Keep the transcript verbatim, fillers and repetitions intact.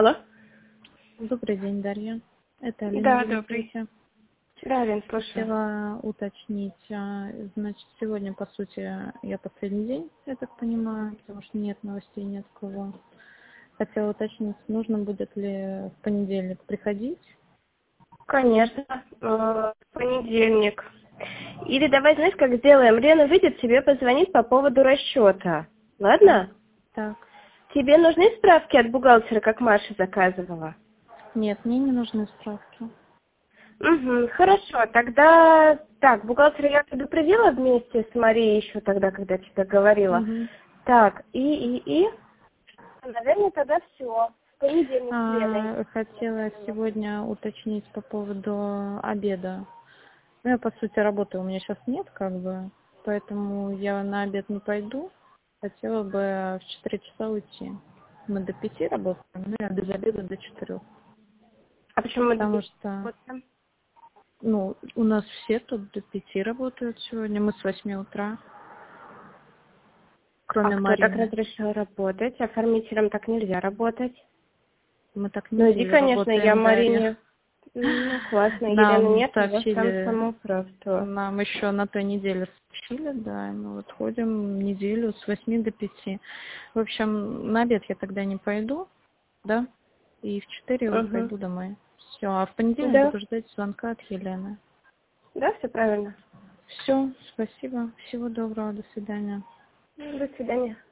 Алло. Добрый день, Дарья. Это Алина. Да, добрый. Здравствуйте. Да, Алин, слушаю. Хотела уточнить, а, значит, сегодня, по сути, я последний день, я так понимаю, потому что нет новостей ни от кого. Хотела уточнить, нужно будет ли в понедельник приходить? Конечно, э, в понедельник. Или давай, знаешь, как сделаем? Лена выйдет, тебе позвонит по поводу расчета. Ладно? Так. Тебе нужны справки от бухгалтера, как Маша заказывала? Нет, мне не нужны справки. Угу, хорошо, тогда... Так, бухгалтера я предупредила вместе с Марией еще тогда, когда тебе говорила. Угу. Так, и, и, и... Наверное, тогда все. В понедельник с Леной. А, хотела сегодня уточнить по поводу обеда. Ну, я, по сути, работы у меня сейчас нет, как бы, поэтому я на обед не пойду. Хотела бы в четыре часа уйти. Мы до пяти работаем, ну, я без обеда до четырех. А почему мы Потому до что, работаем? ну, у нас все тут до пяти работают сегодня, мы с восьми утра, А кроме кто так Марины. разрешил работать? Оформителям так нельзя работать. Мы так Ну иди, неделю конечно, я работаем, Дарья. Марине... Ну, классно. Елены Нам нет, у вас там сообщили, самоуправство. нам еще на той неделе сообщили, да, и мы вот ходим неделю с восьми до пяти. В общем, на обед я тогда не пойду, да, и в четыре вот Угу. пойду домой. Все, а в понедельник Да, буду ждать звонка от Елены. да, все правильно. Все, спасибо, всего доброго, до свидания. До свидания.